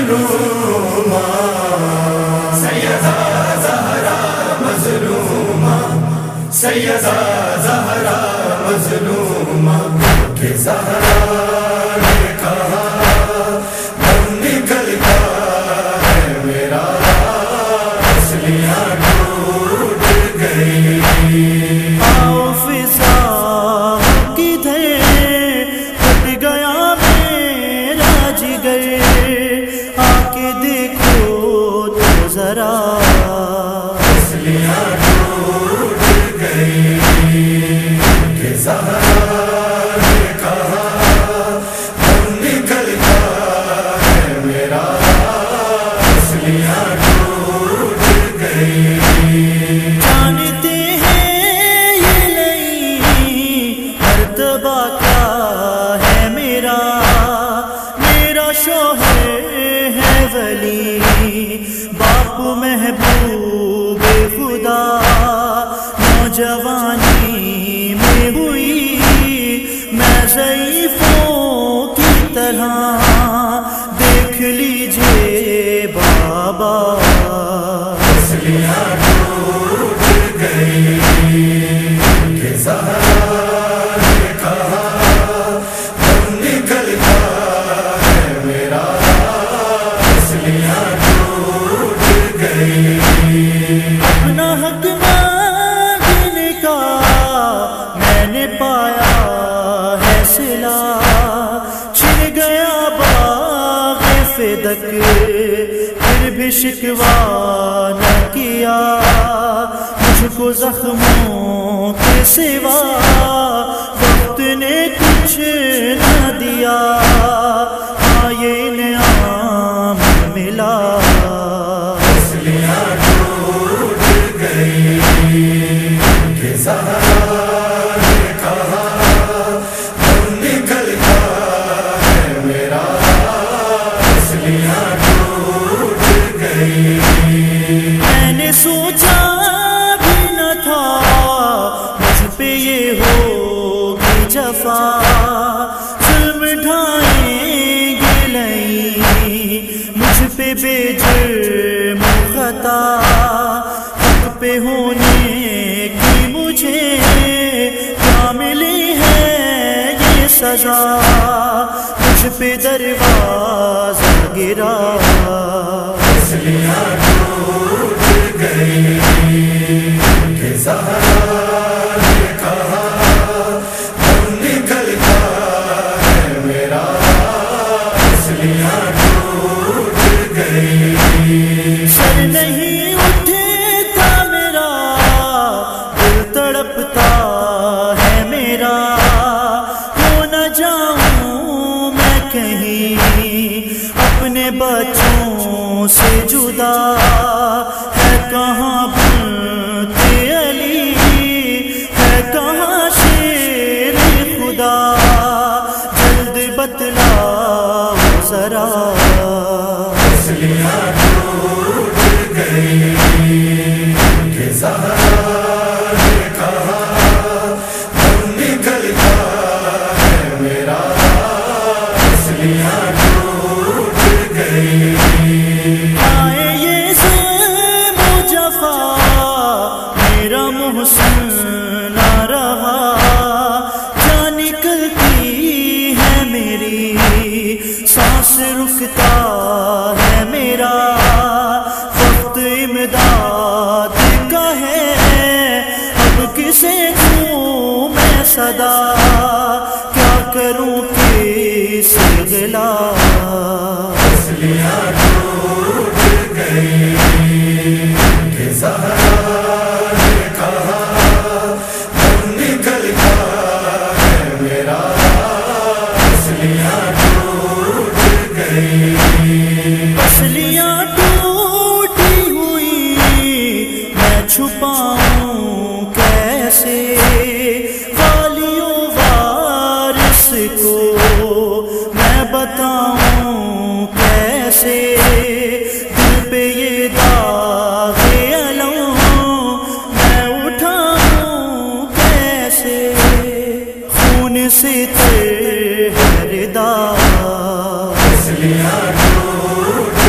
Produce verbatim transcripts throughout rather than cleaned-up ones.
مظلومہ سیدہ زہرا مظلومہ سیدہ زہرا مظلومہ کہ زہرا نے کہا دم نکلتا ہے میرا ہنسلیاں ٹوٹ گئی آؤ فضا کدھر پھٹ گیا میرا جگر آ کے دیکھو تو ذرا ہنسلیاں ٹوٹ گئی کہ زہرا نے کہا دم نکلتا ہے میرا ہنسلیاں ٹوٹ گئی جانتے ہیں یہ نہیں مرتبہ کیا ہے میرا میرا شوہر ہے ولی باپ محبوب خدا نوجوانی میں ہوئی میں ضعیفوں کی طرح دیکھ لیجئے بابا ہنسلیاں ٹوٹ گئی کہ زہرا نے کہا دم نکلتا ہے میرا ہنسلیاں ٹوٹ گئی اپنا حق مانگنے کا میں نے پایا ہے صلہ چھن گیا باغ فدق پھر بھی شکوہ نہ کیا مجھ کو زخموں کے سوا وقت نے کچھ نہ دیا ہاں یہ انعام ملا ہنسلیاں ٹوٹ گئی کہ زہرا نے کہا دم نکلتا ہے میرا ہنسلیاں ٹوٹ گئی میں نے سوچا بھی نہ تھا مجھ پہ یہ ہوگی جفا ظلم ڈھائیں گے لئی مجھ پہ بے جرم خطا حق پہ ہونے کی مجھے کیا ملی ہے یہ سزا مجھ پہ دروازہ گرا ہنسلیاں ٹوٹ گئی کہ زہرا نے کہا دم نکلتا ہے میرا ہنسلیاں ٹوٹ گئی سر نہیں اٹھتا میرا دل تڑپتا ہے میرا ہو نہ جاؤں میں کہیں اپنے بچوں سے جدا ہے کہاں بنت علی ہے کہاں شیر خدا جلد بتلاؤ ذرا ہنسلیاں ٹوٹ گئی کہ زہرا نے کہا دم نکلتا ہے میرا ہنسلیاں ٹوٹ گئی آئے یہ ظلم و جفا میرا محسن نہ رہا جان نکلتی ہے میری سانس رکتا ہے میرا وقت امداد کا ہے اب کسے دوں میں صدا کیا کروں کس گلا ہنسلیاں ٹوٹ گئی کہ زہرا نے کہا دم نکلتا ہے میرا ہنسلیاں ٹوٹ گئی ہنسلیاں ٹوٹی ہوئی میں چھپاؤں کیسے والیوں وارث کو میں بتاؤں کیسے دل پہ یہ داغ علم میں اٹھاؤں کیسے خون سے تر ہر دا ہنسلیاں ٹوٹ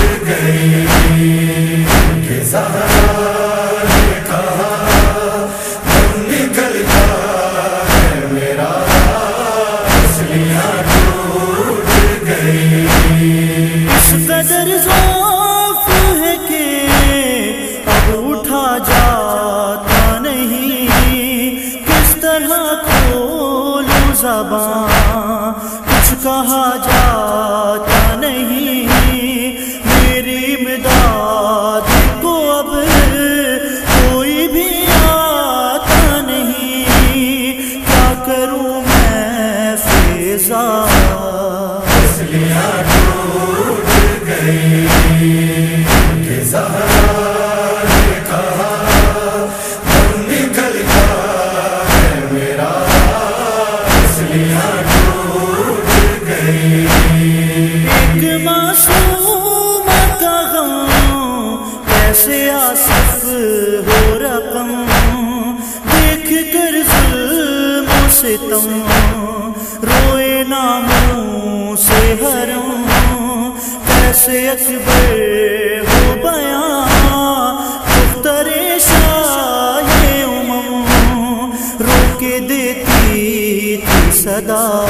زہرا نے کہا دم نکلتا ہے میرا، ہنسلیاں ٹوٹ گئی. اس قدر ضعف ہے کہ اب اٹھا جاتا نہیں، کس طرح کھولوں زبان، کچھ کہا جاتا نہیں. میری امداد کو اب کوئی بھی آتا نہیں، کیا کروں میں فیضا. ہنسلیاں ٹوٹ گئی کہ زہرا نے کہا دم نکلتا ہے میرا، ہنسلیاں ٹوٹ گئی. ایک معصوم کا غم کیسے آصف ہو رقم، دیکھ کر ظلم و ستم روئے ناموں سے حرم. کیسے اکبر ہو بیاں دختر شاہ امم، رو کے دیتی تھی صدا.